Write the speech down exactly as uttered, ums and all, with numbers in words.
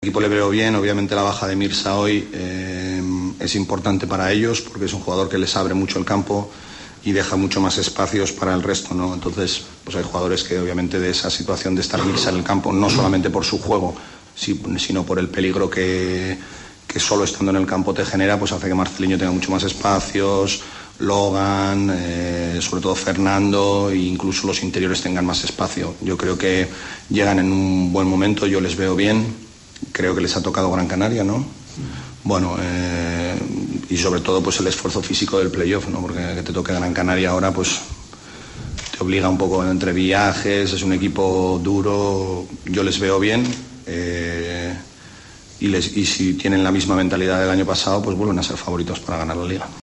Al equipo le veo bien, obviamente la baja de Mirza hoy eh, es importante para ellos porque es un jugador que les abre mucho el campo y deja mucho más espacios para el resto, ¿no? Entonces, pues hay jugadores que obviamente de esa situación de estar Mirza en el campo, no solamente por su juego, sino por el peligro que, que solo estando en el campo te genera, pues hace que Marcelinho tenga mucho más espacios, Logan, eh, sobre todo Fernando e incluso los interiores tengan más espacio. Yo creo que llegan en un buen momento, yo les veo bien. Creo que les ha tocado Gran Canaria, ¿no? Bueno, eh, y sobre todo pues el esfuerzo físico del playoff, ¿no? Porque que te toque Gran Canaria ahora, pues te obliga un poco entre viajes, es un equipo duro, yo les veo bien, eh, y, les, y si tienen la misma mentalidad del año pasado, pues vuelven a ser favoritos para ganar la Liga.